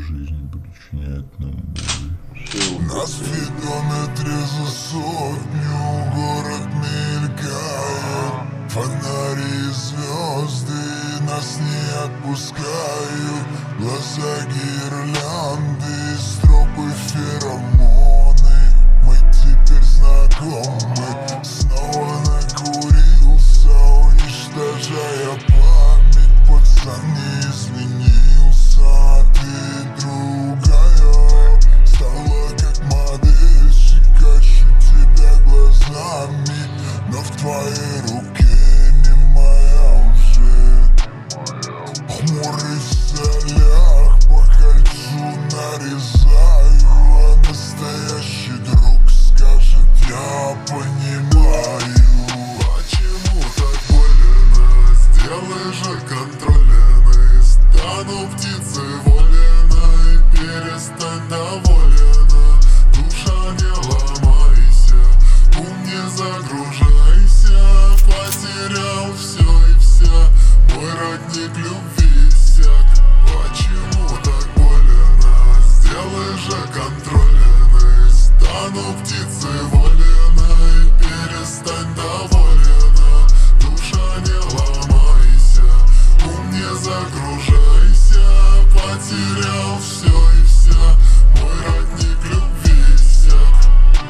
жизнь причиняет нам боль. На спидометре за сотню город мелькает, фонари и звезды нас не отпускают, глаза гирлянды, стропы феромоны. Мы теперь знакомы, снова накурился, уничтожая память. Пацан не изменился, а ты другая. Стала как модельщик, ищу тебя глазами, но в твоей руке не моя уже. Хмурый в солях, по кольцу нарезаю, а настоящий друг скажет: я понимаю. Почему так больно? Сделай же контрольный. Стану птицей воленой, перестань доволена. Душа, не ломайся, ум не загружайся. Потерял все и вся, мой родник любви иссяк. Почему так больно? Сделай же контрольный. Стану птицей воленой, перестань доволена. Душа, не ломайся, ум не загружайся. Потерял все и вся, мой родник любви иссяк.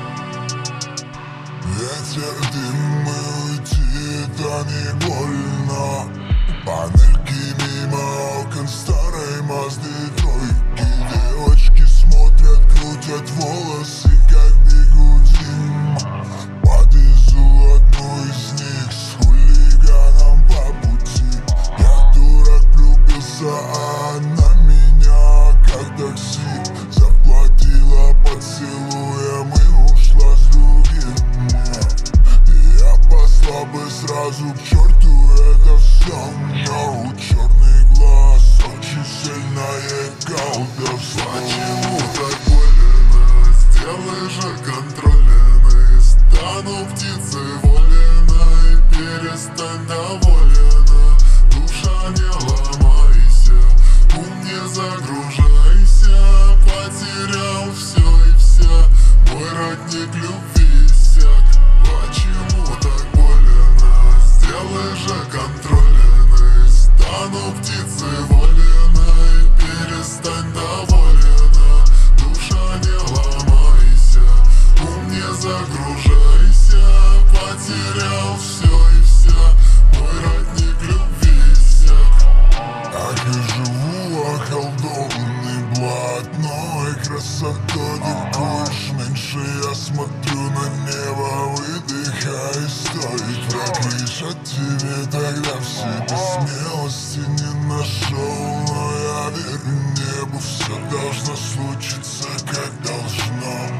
Ветер, дым, мы уйти, да не больно. Панельки мимо окон старой Мазды тройки. Девочки смотрят, крутят волосы, как бигудим. Подвезу одну из них с хулиганом по пути. Я дурак влюбился, а она меня как такси. Заплатила поцелуем и ушла с другим. Я послал бы сразу к черту это все, но черный глаз очень сильное колдовство. Почему так больно? Сделай же контрольный. Стану птицей воленой, перестань доволена. Душа, не ломайся, ум не загружайся. Потерял все и вся, мой родник любви иссяк. Почему так больно? Сделай же контрольный. Стану птицей воленой, перестань доволена. Душа, не ломайся, ум не загружайся. Потерял все и вся, мой родник любви иссяк. Ах, и живу околдованный блатной красотой дикуешь. Меньше я смотрю на небо, выдыхай, стоит враг лишь от тебе. Тогда в себе смелости не нашел, но я верю небу, все должно случиться как должно.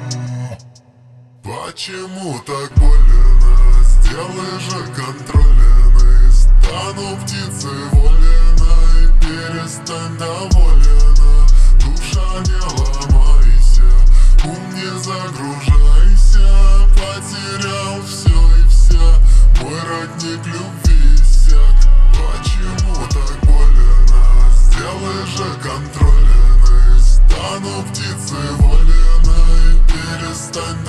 Почему так больно? Сделай же контрольный. Стану птицей воленой, перестань доволена. Душа, не ломайся, ум не загружайся. Потерял все и вся, мой родник любви иссяк. Почему так больно? Сделай же контрольный. Стану птицей воленой, перестань